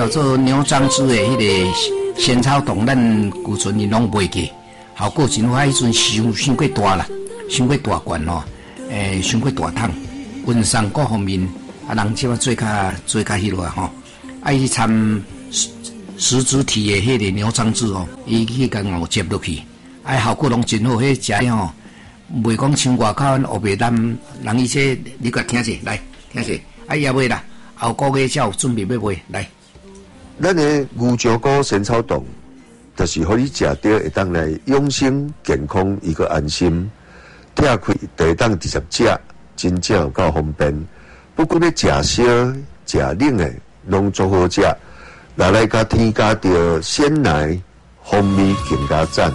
做牛樟芝的迄个仙草冻，咱古村人拢袂记，效果真好。迄阵伤过大啦，伤过大罐吼，伤过大桶，温上各方面啊，人即马做较迄落啊吼，啊伊掺实质体的迄个牛樟芝哦，伊去甲熬接落去，效果拢真好。迄食吼，袂讲像外口黑白淡，人伊这你甲听者来听者，也袂啦，后个月才有准备要卖来。 咱的牛樟菇仙草冻，就是互你食到会当来养生健康一个安心。拆开就会当直接食，真正有够方便。不管你食烧、食冷的，拢足好食。来甲添加着鲜奶，风味更加赞。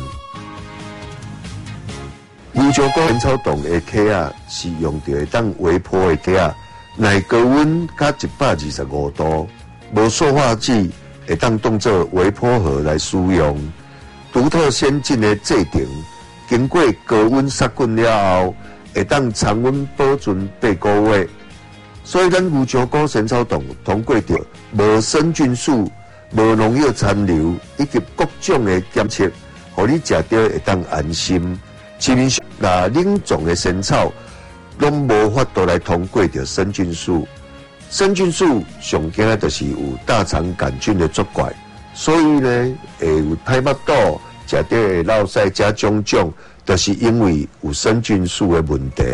牛樟菇仙草冻的壳啊，是用着会当微波的壳啊，耐高温加125度。无塑化剂，会当当作微波盒来使用。独特先进的制定，经过高温杀菌了后，会当常温保存8个月。所以咱牛樟菇仙草冻通过着无生菌素、无农药残留以及各种的检测，互你食到会当安心。市面上冷冻的仙草，拢无法度来通过着生菌素。生菌素上惊就是有大肠杆菌的作怪，所以呢会有歹腹肚，食到会落屎加肿肿，就是因为有生菌素的问题。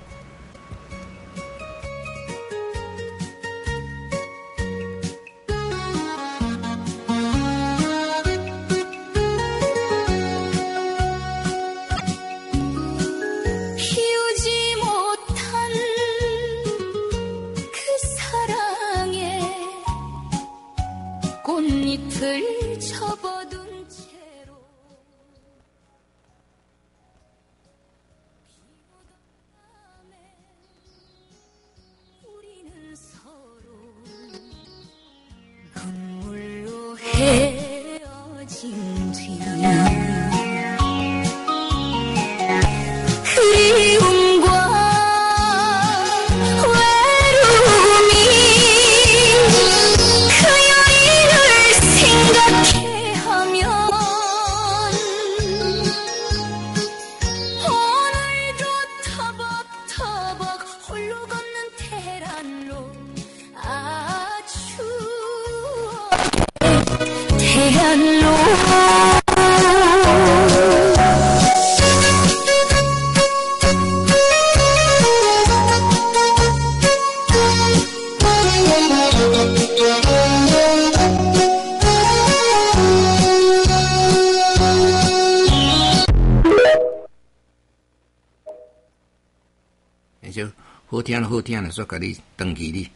好听了，说甲你登记你。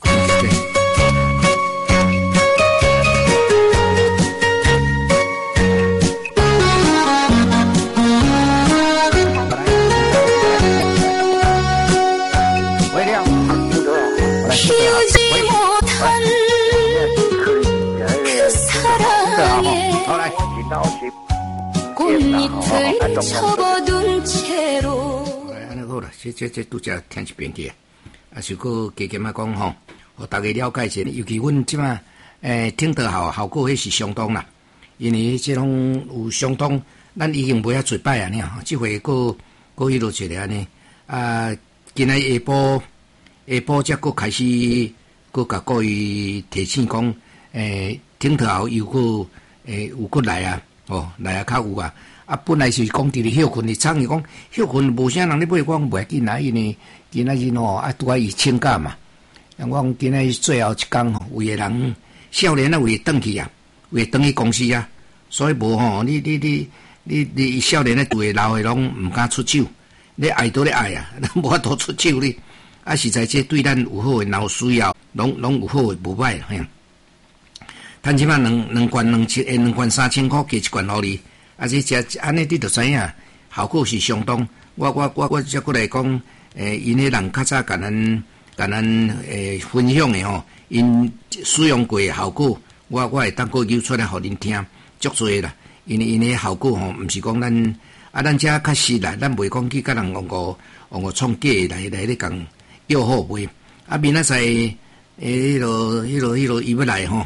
好啦，这拄则听一遍去啊，是个加减啊讲吼，互大家了解一下。尤其阮即马听得效果迄是相当啦，因为即种有相当，咱已经买啊几摆啊呢，即回佫迄落一个安尼啊，今仔下晡才佫开始佫甲各位提醒讲，听得效又佫有佫来啊，来啊较有啊。啊，本来是讲伫咧休困，伊厂伊讲休困无啥人咧买，讲袂紧啦，因为今仔日吼拄啊伊请假嘛。我讲今仔日最后一工吼，有个人少年啊，为转去啊，为转去公司啊，所以无吼，你少年咧对老诶拢毋敢出手，你爱都咧爱啊，无法度出手你。啊，实在这对咱有好诶，若有需要，拢有好诶，无歹嘿。趁即摆两罐3000块加一罐互你。啊，这安尼你就知影，效果是相当。我则过来讲，因迄人较早甲咱分享的吼，因使用过的效果，我会当个揪出来互恁听，足多啦。因迄效果吼，毋是讲咱遮较实啦，咱袂讲去甲人用个创假来咧讲诱惑卖。啊，明仔载迄落伊要来吼，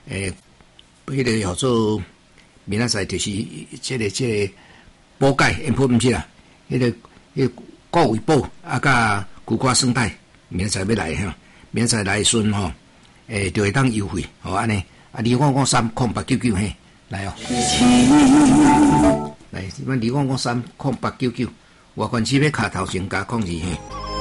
迄个叫做明仔载就是这个补钙，不毋是啦，迄个顾胃补啊，甲苦瓜生态，明仔载要来哈，明仔载来时阵吼，就会当优惠，吼安尼，25530899嘿，来哦，来，这摆25530899，外观市要卡头前加控制嘿。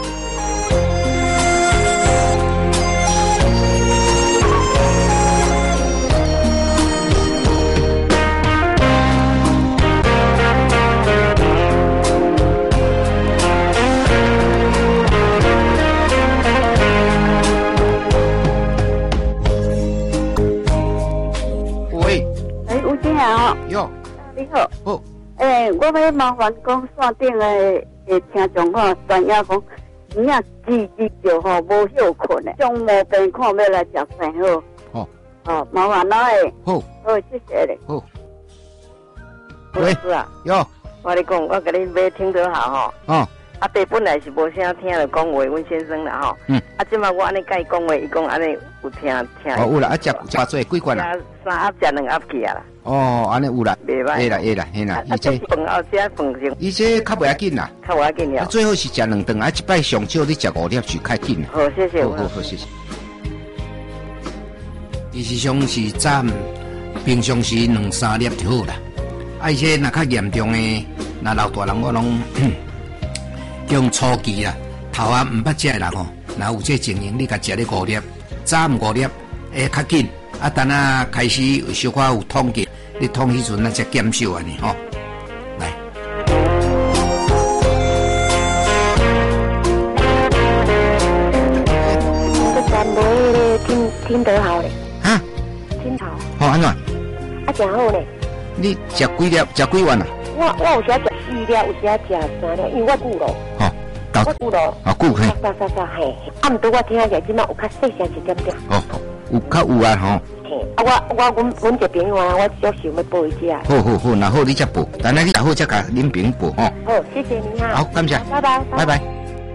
哟，你好。好。我要麻烦讲线顶的听众吼，专业讲，你啊记着吼，无休困的，种毛病看要来食饭好。 好。 哦，麻烦啦诶。 好。 好，谢谢你。 好。 喂。是啊。 哟。 我跟你讲，我给你买听得好吼。 哦。 阿爸本来是无啥听了讲话，阮先生啦吼。即摆我安尼甲伊讲话，伊讲安尼有听。 哦，有啦，食做几罐啦？ 三盒食2盒去啊啦。 哦，安尼有啦， 袂歹， 会啦，嘿啦，伊这饭后食饭先， 伊这较袂要紧啦， 较袂要紧了。 最好是食2顿，一摆上少你食5粒就较紧啦。 好，谢谢。 好，谢谢。事实上是占平常时2-3粒就好啦。而且若较严重诶，若老大人我拢用初期啦，头啊毋捌食诶人吼，若有这情形，你甲食咧5粒，早5粒会较紧。啊，等下开始小可有痛起，你痛迄阵，咱才减少安尼吼。来， 我全部咧听得好咧。 哈？ 听好。 好安怎？ 啊，真好咧。 你食几粒？食几碗啊？ 我有时食4粒，有时食3粒，因为我久咯。 好， 我久咯。 啊，久嘿。 嘿。啊，毋过我听起来即马有较细声一点点。 哦，有较有啊吼。 啊，阮一朋友啊，我就想要报伊食。 好，那好你才报，等下你好才甲恁朋友报吼。 好，谢谢你哈。 好，感谢。 拜拜。 拜拜。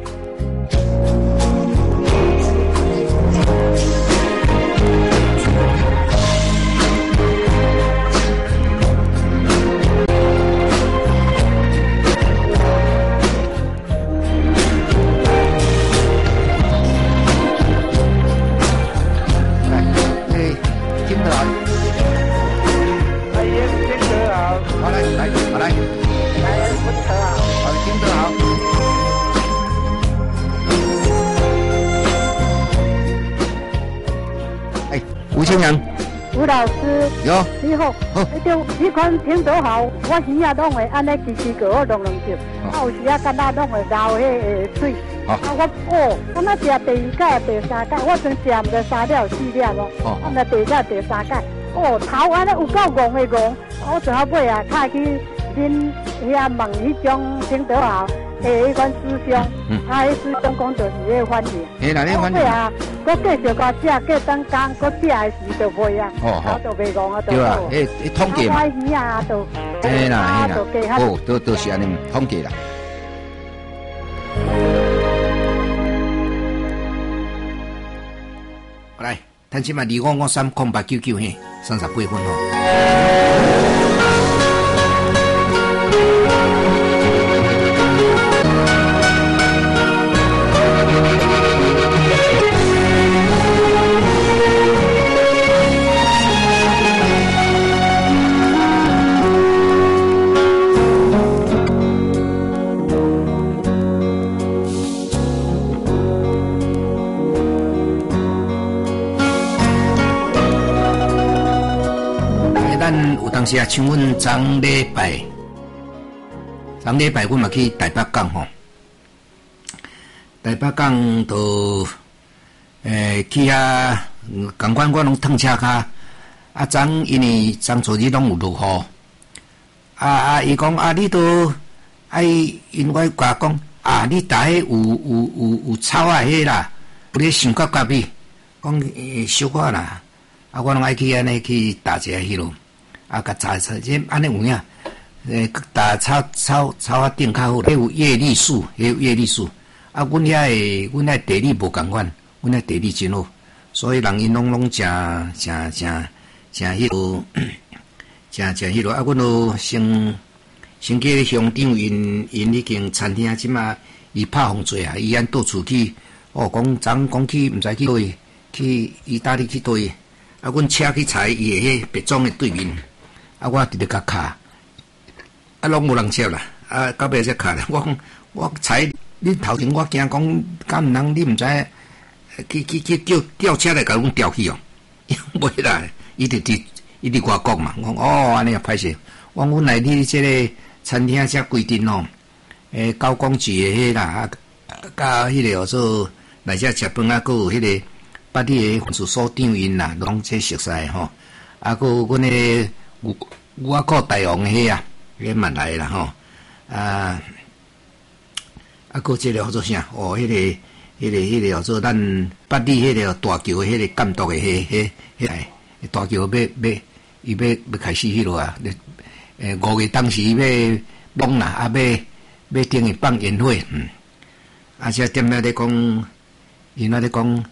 吴清阳， 吴老师， 有你好，就这款听得好，我时啊拢会安尼支个我弄着，啊有时啊干那拢会咬迄个水，啊我敢若食第2届、第3届，我算食毋知3粒4粒咯，啊毋知第2届、第3届，头安尼有够戆的戆，我最后尾啊卡去恁遐问迄种听得好。迄款师兄，啊，迄师兄讲就是迄翻译。 嘿，那你翻译啊，我继续甲食，过等工，我食的时就袂啊，我就袂戆啊， 对啊，迄统计嘛。 我鱼啊，就嘿啦，都是安尼统计啦。来，趁即嘛25530899嘿，38分吼。有当时啊，像阮昨礼拜，阮嘛去台北港吼，台北港都去遐，共款我拢趟车卡，啊，因为昨日拢有落雨，伊讲你都因为甲讲你搭迄有草啊迄啦，有咧想甲隔壁，讲小可啦，我拢爱去安尼去搭一下迄落。甲杂草，这安尼有影，打草啊顶较好，迄有叶绿素，迄有叶绿素。阮遐地理无共款，阮遐地理真好，所以人因拢诚诚迄落，诚迄落啊！阮都先去咧乡长因已经餐厅即马伊拍风做啊，伊按到处去哦，讲去毋知去倒位，去意大利去倒位，啊，阮车去踩伊诶迄别庄诶对面，啊，我伫咧甲卡，啊，拢无人接啦，啊，到尾才卡咧，我踩你头前，我惊讲敢毋通你毋知去叫车来甲阮调去哦，袂啦，伊伫外国嘛，我安尼啊歹势，我阮来你即个餐厅遮规定哦，高工局诶迄啦，甲迄个做来遮食饭啊，佮有迄个把你诶分所长因啦，拢这熟悉吼，啊，佮阮诶我国大王迄啊，迄蛮来啦吼，啊，佮即个叫做啥？哦，迄个叫做咱把你迄个大桥诶迄个监督诶迄大桥伊要开始迄落啊，5月当时要弄啦，啊要等于放烟火，啊且点仔咧讲，因仔咧讲，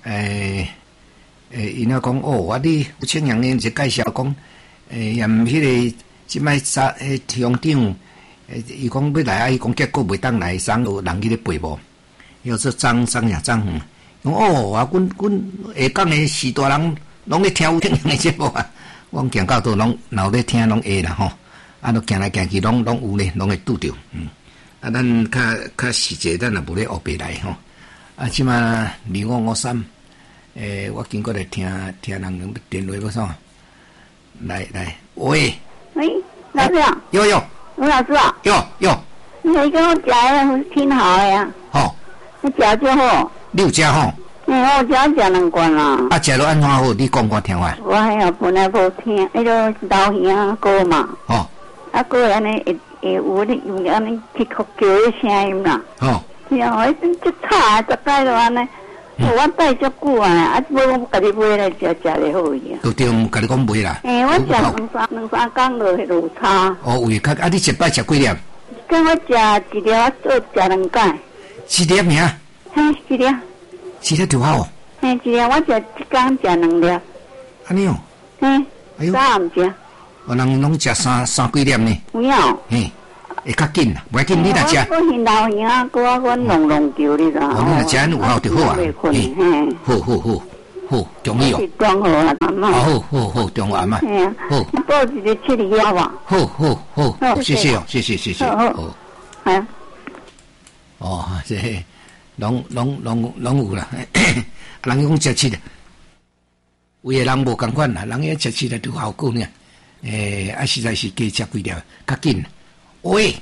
因仔讲哦，我你有青阳因就介绍讲，沿迄个即摆乡长，伊讲要来啊，伊讲结果袂当来，上有人去咧陪无，要说张讲哦，啊，阮下港诶士大人拢咧听有青阳诶节目啊。我行到倒拢闹咧听拢会啦吼，啊，都行来行去拢有咧，拢会拄着，啊，咱较实际，咱也无咧学白来吼，啊，即马2553，我经过来听人电话要啥，来，喂， 老师啊， 有， 吴老师啊， 有， 你跟我讲的挺好的呀， 好， 你食就好， 你有食吼？ 我食2罐啦。 啊，食落安怎好？你讲我听话。 我呀本来无听，迄个老兄哥嘛。 哦。 啊，哥安尼会有安尼去叫的声音啦。 哦。 是啊，我真吵，十摆都安尼。我带足久啊，无我家己买来食咧好伊啊。 都对，家己讲买啦。 我食两三工就有差。 哦，有较啊，你一摆食几粒？ 跟我食一粒，我做食2摆。 一粒名？ 嘿，一粒。 一粒就好。 嘿，一粒我食一工食2粒。 安尼哦。 嘿。 哎呦。 早唔食。 有人拢食三几粒呢？ 有影。 嘿，会较紧啦，袂要紧，你若食。 我现老兄啊，我弄球你知道。 哦，你若食安有效就好啊。嘿，好，中意哦。 是中和啊，阿妈。 好，中和阿妈。 嘿啊。 好。 报一个7厘要吧。 好，谢谢哦，谢谢。 好。哎。 哦，这。拢有啦，人讲食7的，有诶人无共款啦，人遐食7的都效果呢。实在是加食几粒，较紧。喂，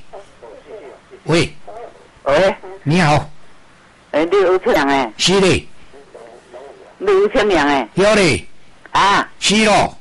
你好。 你有青阳诶？ 是嘞。 你有青阳诶？ 有嘞。 啊？ 是咯。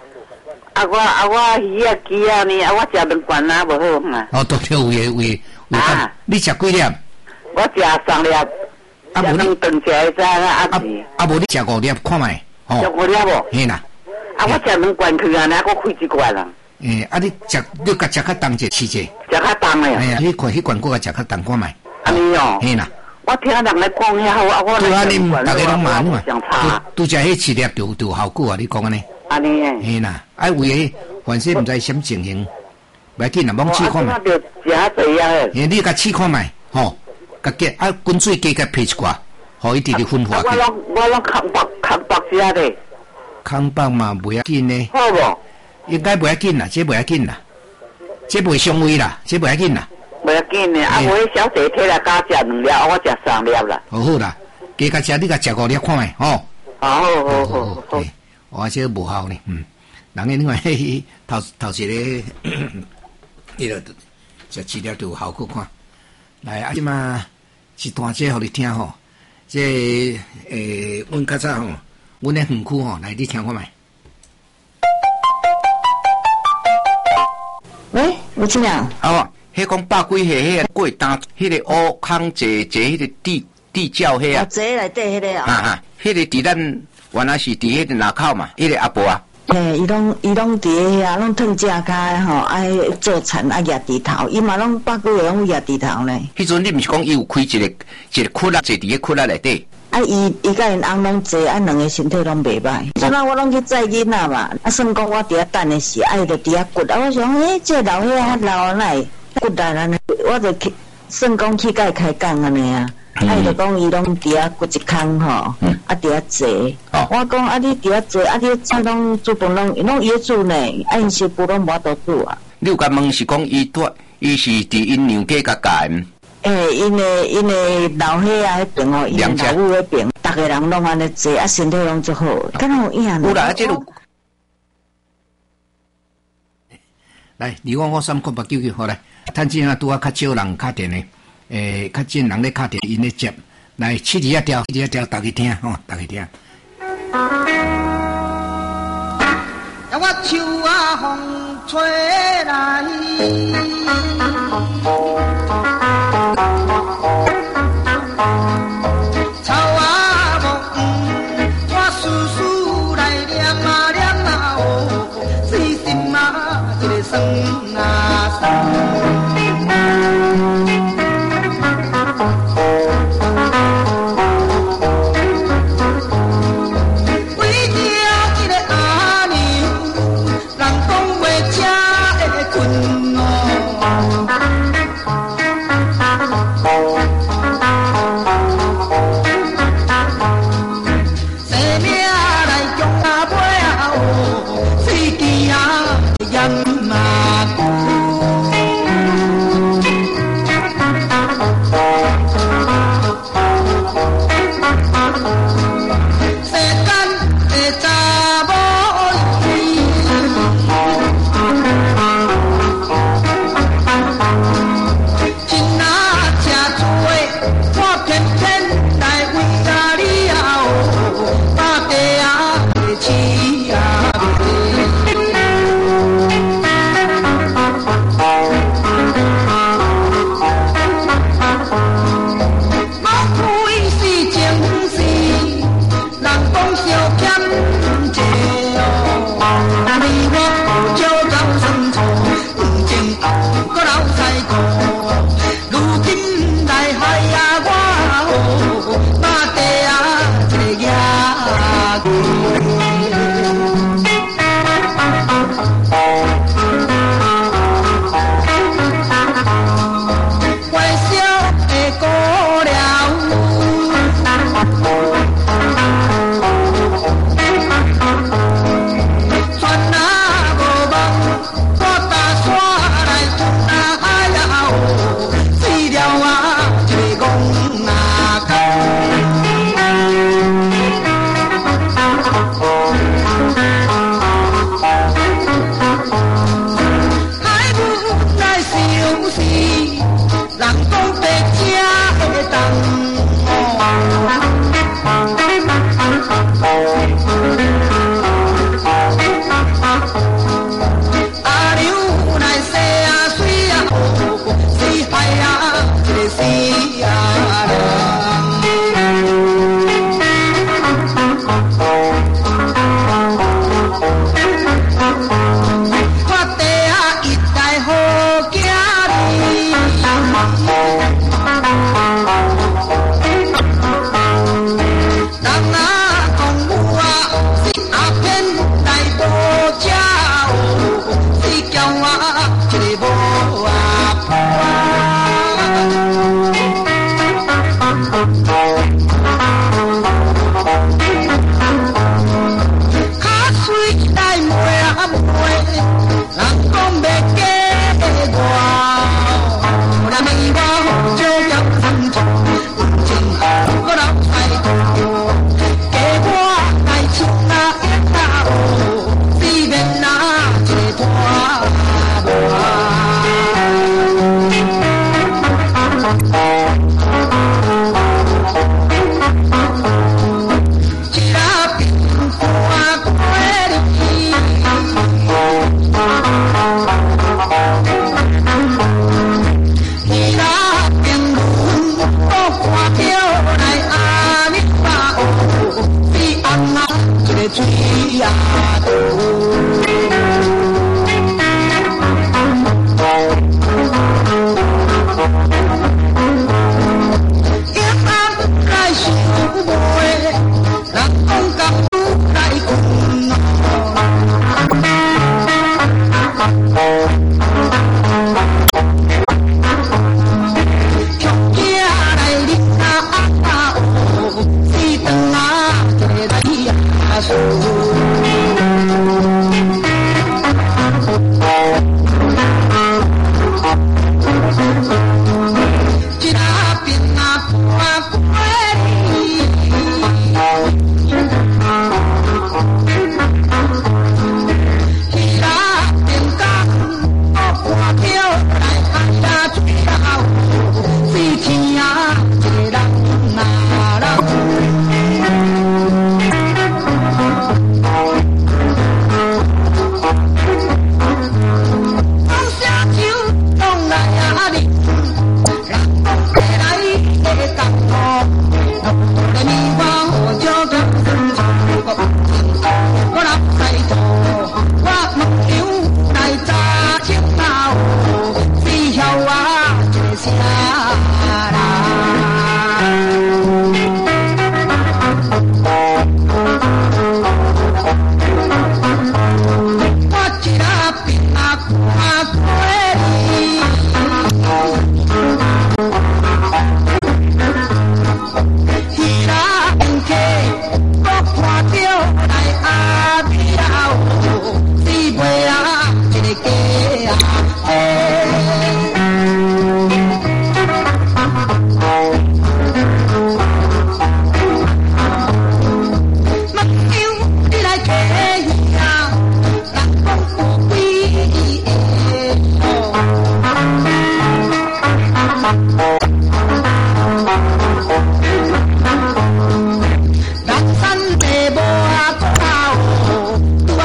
我鱼啊鸡啊呢，我食2罐啊，无好嘛。 哦，都有诶。 啊？ 你食几粒？ 我食3粒， 啊无你顿食会知啦， 啊无你食5粒看卖， 食5粒无？ 嘿啦， 我食2罐去啊，我开1罐啦。 你甲食较重者试者？ 食较重诶。 哎呀，你看迄罐我甲食较重看卖。 安尼哦。 嘿啦。 我听人来讲遐好，我来食2罐，大家拢嘛嘛。 差。 拄食迄7粒就有效果啊！你讲安尼。 安尼诶。 嘿啦，为迄凡是毋知什情形，袂紧啦，罔试看卖。 我着食遐济啊。 你甲试看卖，吼。甲滚水加配一寡，互伊直直分化去。 我拢空白食咧。 空白嘛袂要紧呢。 好无？ 应该袂要紧啦，这袂要紧啦，这袂伤胃啦，这袂要紧啦。 袂要紧呢，啊，我小姐摕来加食2粒，我食3粒啦。 好啦，加甲食，你甲食5粒看卖，吼。 好。 我这无效呢，人个另外头一个，迄个食7粒就有效果看。来，啊，即嘛一段这互你听吼，这阮较早吼，阮咧园区吼，来你听看卖。 喂，吴青阳。 哦，迄讲百几岁迄个过单，迄个乌空坐迄个地窖迄啊。 坐内底迄个啊。 迄个伫咱原来是伫迄个南口嘛，迄个阿婆啊。 伊拢伫遐，拢烫正骹吼，爱做田爱压地头，伊嘛拢百几岁拢压地头呢。 迄阵你毋是讲伊有开一个窟啦，坐伫个窟啦内底。 啊，伊甲因翁拢坐，啊，两个身体拢袂歹。即摆我拢去载囡仔嘛，啊，算讲我伫遐等的时，伊就伫遐骨，啊，我想，这老伙仔老奶骨力安尼，我就去算讲去甲伊开讲安尼啊。伊就讲伊拢伫遐骨一空吼，啊，伫遐坐。我讲啊，你伫遐坐，啊，你怎拢煮饭拢伊煮呢？啊，因媳妇拢无法度煮啊。 你有甲问是讲伊是伫因娘家甲教？ 因的老伙仔迄边哦，因老母迄边，逐个人拢安尼坐，啊，身体拢足好，敢若有影有啦，这有。来，你我三个899好来，趁钱啊，拄啊较少人敲电的，较少人咧敲电，因咧接，来7二条，大家听吼，大家听。 我树啊，风吹来。草啊木，我丝丝来念啊念啊哦，水心啊一个酸啊酸。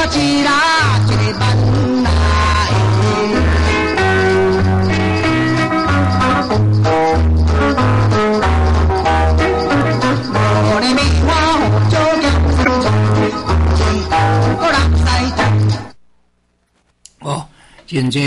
一啦一个万啦我的米花就叫我人在哦，现在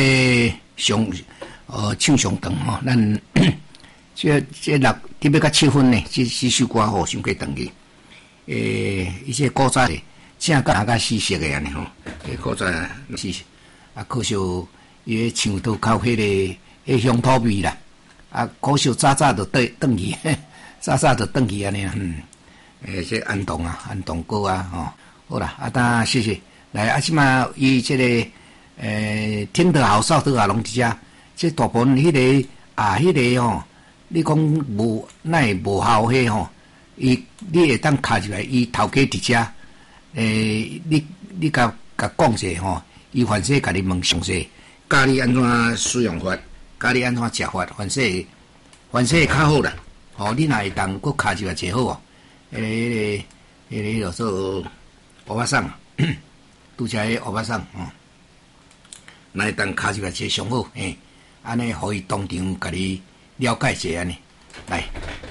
唱上长吼，咱这六特别到7分呢，这首歌吼想过长去。一些古早的正甲四色的安尼吼，古早是啊，可惜伊唱都靠迄个乡土味啦，啊，可惜早就转去，早就转去安尼啊，这安东歌啊，吼，好啦，啊，当谢谢，来啊，即嘛伊这个听得好，少得好，拢伫遮，这大部分迄个吼，你讲无那会无效迄吼。你会当卡入来，伊头家伫遮，你甲讲者吼，伊凡说甲你问详细，教你安怎使用法，教你安怎食法，凡说会较好啦。吼，你若会当佫卡入来最好哦。迄个叫做欧巴桑，拄则迄欧巴桑哦，若会当卡入来最上好，安尼互伊当场甲你了解者安尼，来。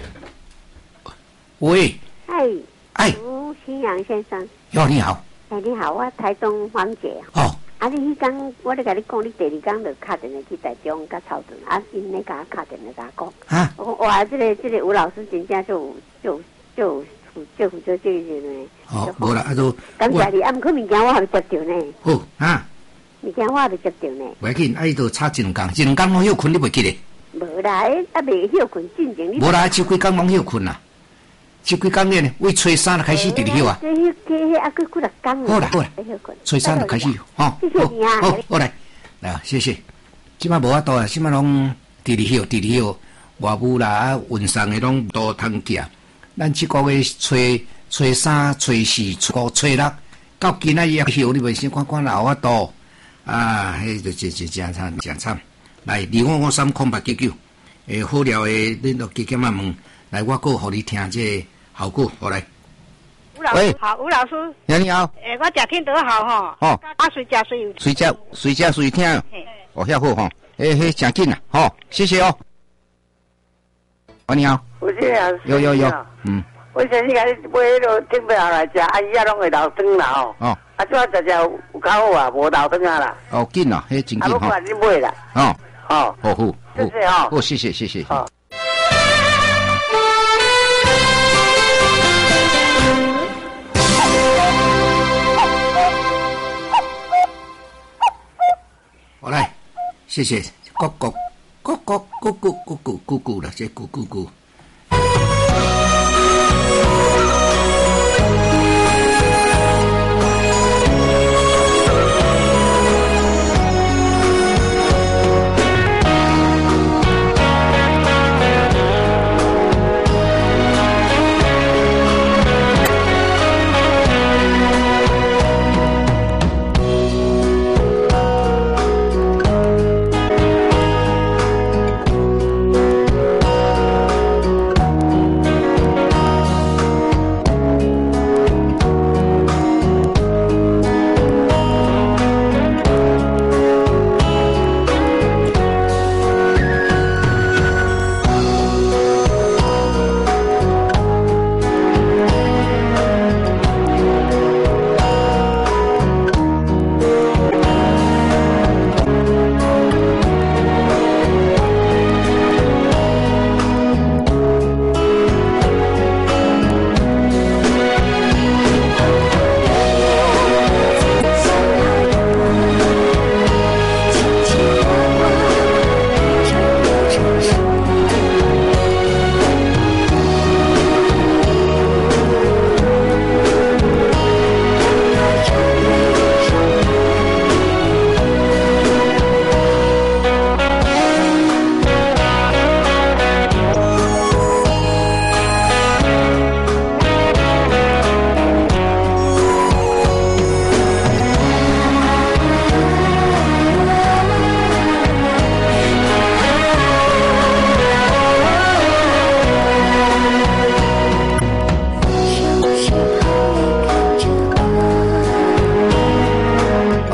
喂， 吴新阳先生。 哟，你好。 你好，我台中黄姐。 哦。 啊，你迄天我咧甲你讲，你第2天就敲电话去台中甲草屯，啊，因咧甲我敲电话甲我讲。啊。哇，这个吴老师真正就负责这个呢。 哦，无啦，啊都。 感谢你，啊，毋过物件我还没接到呢。 好啊。 物件我还没接到呢。 袂紧，啊，伊都差1-2天，1-2天拢休困，你袂记咧？ 无啦，啊，未休困，进前你。 无啦，这几天拢休困啦。这几工呢，为初3就开始伫咧休啊。 这啊，几6天。 好啦，初3就开始，吼。好来，谢谢。即摆无法度啊，即摆拢伫咧休，外务啦、运送的拢都通寄。咱即个月初3、初4、初5、初6，到今仔日休，你袂先看有法度啊？迄就真惨。来，25530899，好料的，恁都加减问，来，我搁互你听这。好过，我来。 喂，好，吴老师。 你好。 我食听得好哈。 哦。 啊，随听。 随听。哦，遐好哈。迄真紧啦，吼，谢谢哦。你好。 有这样。 有。 我先去甲你买迄落顶不下来食，啊，伊也拢会留汤啦哦。哦。啊，这食有较好啊，无留汤啊啦。 哦，紧啦，迄真紧哈。啊，我你买啦。 哦。 好。谢谢哦。 好，谢谢。好。好来，谢谢，咕咕了，这咕。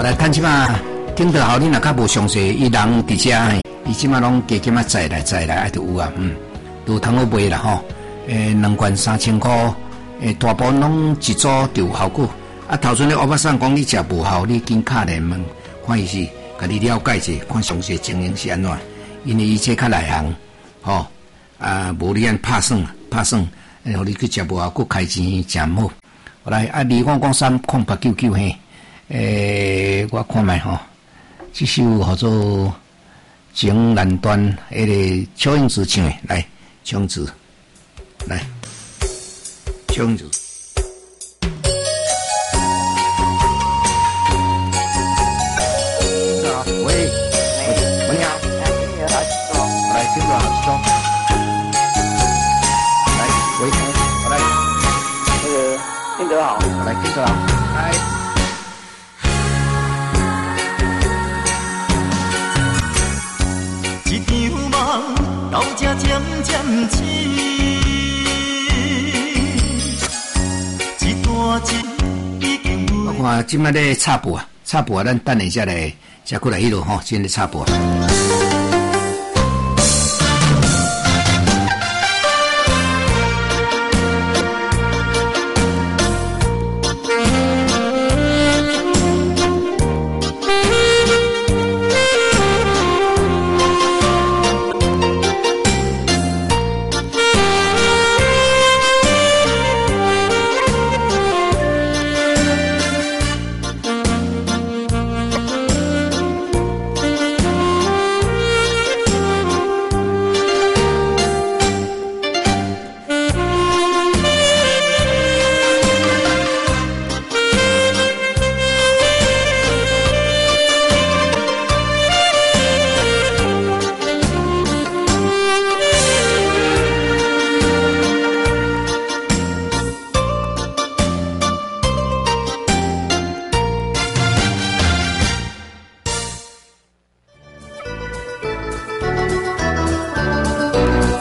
来看即马听得好，你若较无详细，伊人伫遮，伊即马拢加减啊载来，啊都有啊，都通好卖啦吼。2罐3000块，大部分拢一组就有效果。啊，头先咧欧巴桑讲你食无效，你紧敲来问，看伊是甲你了解者，看详细情形是安怎。因为伊这较内行，吼无你安拍算，然后你去食无效，佫开钱真好。后来253控899嘿，我看卖吼，这首叫做《情难断》，迄个邱英子唱的，来，邱英子，来，邱英子。喂，你好，来，听着好，说，来，喂，我来， 那个听得好， 来，听着好，来。 一场梦到这渐渐醒，一段情已经有。 我看今仔咧插播啊，咱等一下来，再过来迄落吼，先来插播。